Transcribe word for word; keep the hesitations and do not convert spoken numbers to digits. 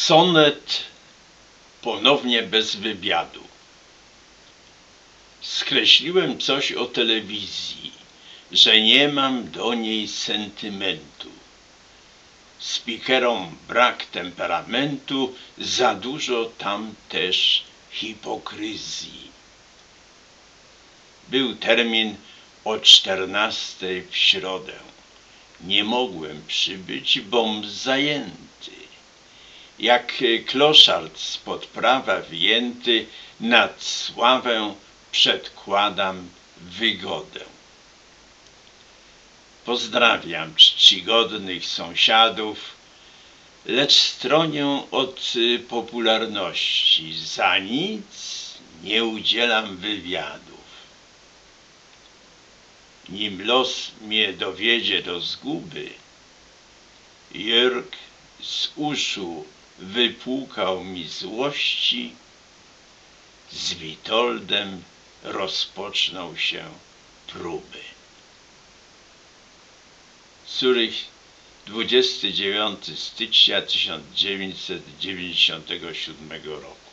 Sonet ponownie bez wywiadu. Skreśliłem coś o telewizji, że nie mam do niej sentymentu. Speakerom brak temperamentu, za dużo tam też hipokryzji. Był termin o czternastej w środę. Nie mogłem przybyć, bom zajęty. Jak kloszard spod prawa wyjęty, nad sławę przedkładam wygodę. Pozdrawiam czcigodnych sąsiadów, lecz stronię od popularności. Za nic nie udzielam wywiadów. Nim los mnie dowiedzie do zguby, Jörg z uszu wypłukał mi złości, z Witoldem rozpoczną się próby. Zurych, dwudziestego dziewiątego stycznia tysiąc dziewięćset dziewięćdziesiątego siódmego roku.